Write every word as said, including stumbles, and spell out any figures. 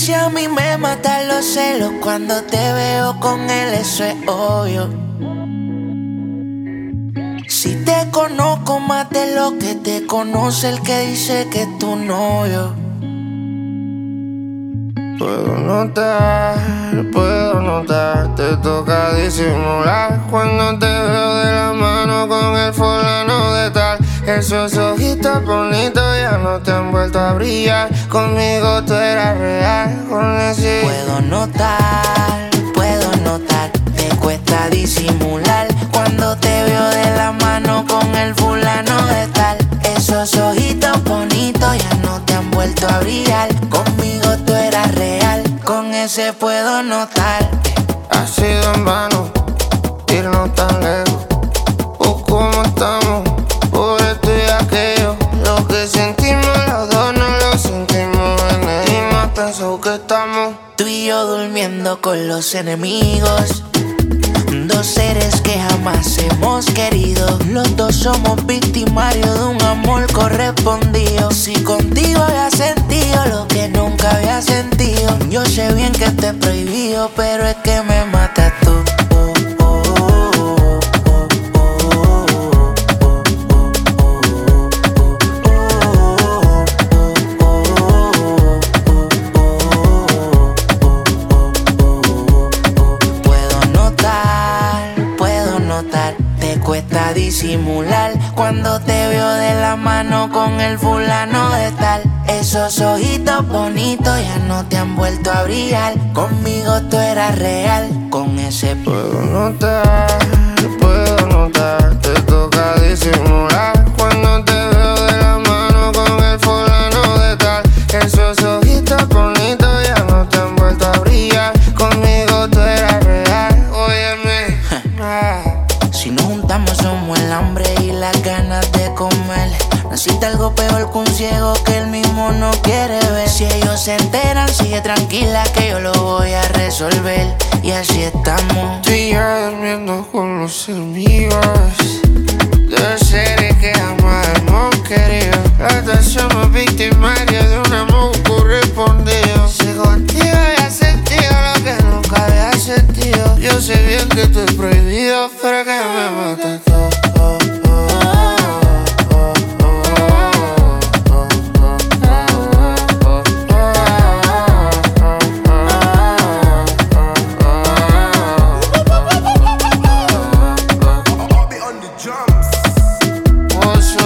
Si a mí me matan los celos cuando te veo con él, eso es obvio. Si te conozco más de lo que te conoce el que dice que es tu novio. Puedo notar, puedo notar, te toca disimular cuando te veo de la mano con el fulano de tal. Esos ojitos bonitos ya no te han vuelto a brillar. Conmigo tú eras real, con ese. Puedo notar, puedo notar, te cuesta disimular cuando te veo de la mano con el fulano de tal. Esos ojitos bonitos ya no te han vuelto a brillar. Conmigo tú eras real, con ese puedo notar. Ha sido en vano irnos tan lejos. O cómo estamos, por esto y aquello. Lo que sentimos los dos no lo sentimos en él. Y más pensó que estamos tú y yo durmiendo con los enemigos. Dos seres que jamás hemos querido. Los dos somos victimarios de un amor correspondido. Si contigo había sentido lo que nunca había sentido. Yo sé bien que te es prohibido, pero es que me matas tú. Te cuesta disimular cuando te veo de la mano con el fulano de tal. Esos ojitos bonitos ya no te han vuelto a brillar. Conmigo tú eras real, con ese. Puedo notar, puedo notar, te toca disimular cuando te veo de la mano con el fulano de tal. Esos ojitos bonitos ya no te han vuelto a brillar. Conmigo tú eras real, óyeme. ah. Si nos juntamos somos el hambre y las ganas de comer. Necesita algo peor que un ciego que él mismo no quiere ver. Si ellos se enteran, sigue tranquila que yo lo voy a resolver. Y así estamos. Tú y yo durmiendo con los enemigos. Dos seres que jamás hemos querido. Los dos somos victimarios de un amor correspondido. Si contigo había sentido lo que nunca había sentido. Yo sé bien que esto es prohibido, pero que me mata todo. What's